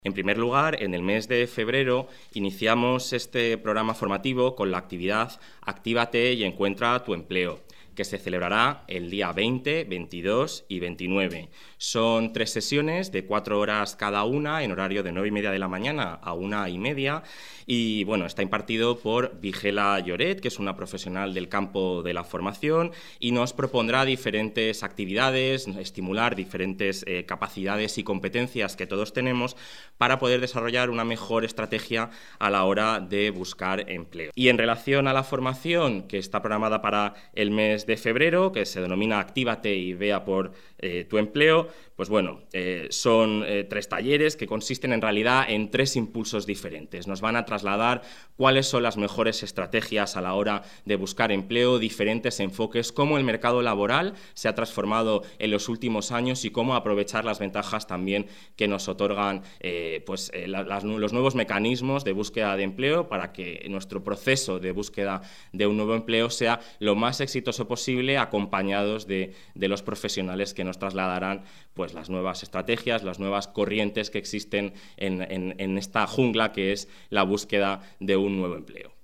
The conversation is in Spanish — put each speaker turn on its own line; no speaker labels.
En primer lugar, en el mes de febrero iniciamos este programa formativo con la actividad Actívate y encuentra tu empleo, que se celebrará el día 20, 22 y 29. Son 3 sesiones de 4 horas cada una, en horario de 9:30 de la mañana a 1:30. Y bueno, está impartido por Vigela Lloret, que es una profesional del campo de la formación, y nos propondrá diferentes actividades, estimular diferentes capacidades y competencias que todos tenemos para poder desarrollar una mejor estrategia a la hora de buscar empleo. Y en relación a la formación que está programada para el mes de febrero, que se denomina Actívate y vea por tu empleo, pues bueno, son 3 talleres que consisten en realidad en 3 impulsos diferentes. Nos van a trasladar cuáles son las mejores estrategias a la hora de buscar empleo, diferentes enfoques, cómo el mercado laboral se ha transformado en los últimos años y cómo aprovechar las ventajas también que nos otorgan los nuevos mecanismos de búsqueda de empleo para que nuestro proceso de búsqueda de un nuevo empleo sea lo más exitoso posible, acompañados de los profesionales que nos trasladarán pues las nuevas estrategias, las nuevas corrientes que existen en esta jungla que es la búsqueda de un nuevo empleo.